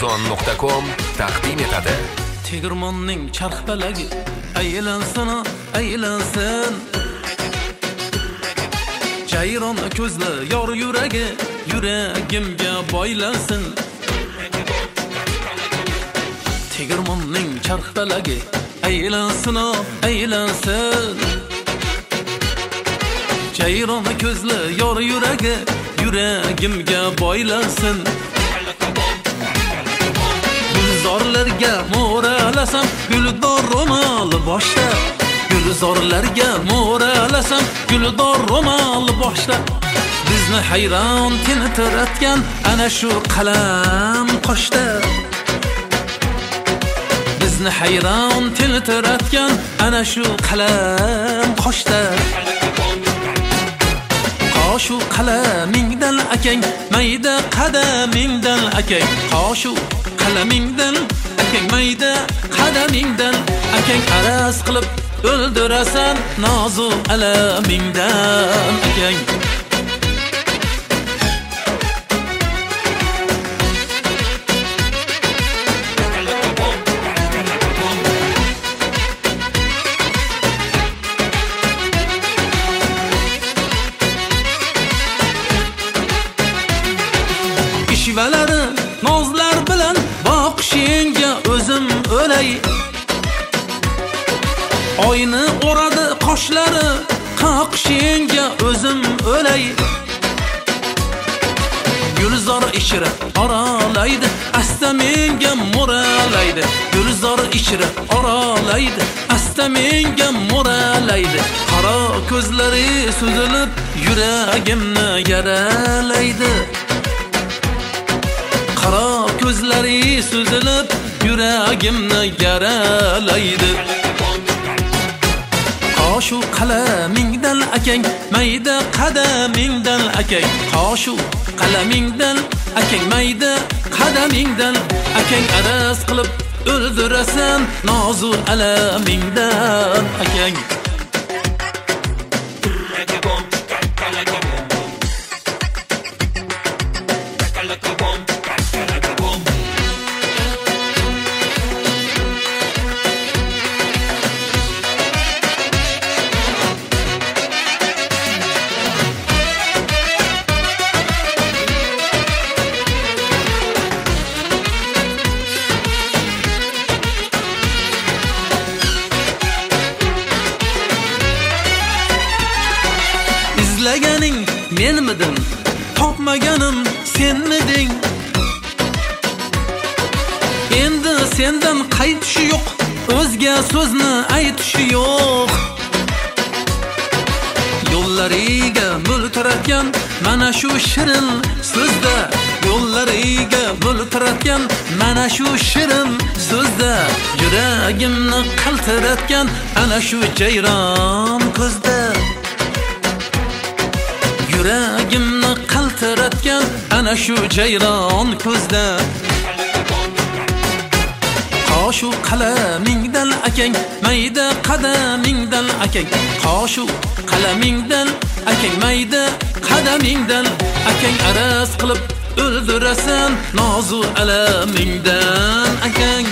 Arslon.com taqdim etadi. Tegirmonning charxpalagi aylansin, aylansin. Jayron ko'zli yor yuragi yuragimga boylansin. Tegirmonning charxpalagi aylansin, aylansin. Jayron ko'zli yor yuragi yuragimga boylansin. Gulzorlarga mo'ralasam guldor ro'mol boshda. Gulzorlarga mo'ralasam guldor ro'mol boshda. Bizni hayron tintiratgan ana shu qalam qoshda. Bizni hayron tintiratgan ana shu qalam qoshda. Qoshu qalamingdan akang, mayda qadamingdan akang. Qoshu qalamingdan akang, mayda qadamingdan akang. Araz qilib o'ldirasan nozu alamingdan akang. Shivalari nozlar bilan boqishingga o'zim o'lay. Oyni o'radi qoshlari qaqishingga o'zim o'lay. Gulzor ichra oralaydi, asta menga mo'ralaydi. Gulzor ichra oralaydi, asta menga mo'ralaydi. Qaro ko'zlari suzilib yuragimni yaralaydi. Qaro ko'zlari suzilib yuragimni yaralaydi. Qoshu qalamingdan akang, mayda qadamingdan akang. Qoshu qalamingdan akang, mayda qadamingdan akang. Araz qilib o'ldirasan nozu alamingdan akang. İzlaganing menmidin, topmaganim senmiding? Endi sendan qaytishi yo'q, o'zga so'zni aytishi yo'q. Yo'llariga multiratgan mana shu shirin so'zda. Yo'llariga multiratgan mana shu shirin so'zda. Yuragimni qaltiratgan ana shu jayron ko'zda. Yuragimni qaltiratgan ana shu jayron ko'zda. Qoshu qalamingdan akang, mayda qadamingdan akang. Qoshu qalamingdan akang, mayda qadamingdan akang. Araz qilib o'ldirasan nozu alamingdan akang.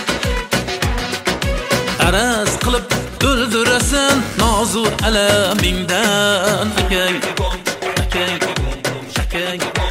Araz qilib o'ldirasan nozu alamingdan akang. Akang, akang.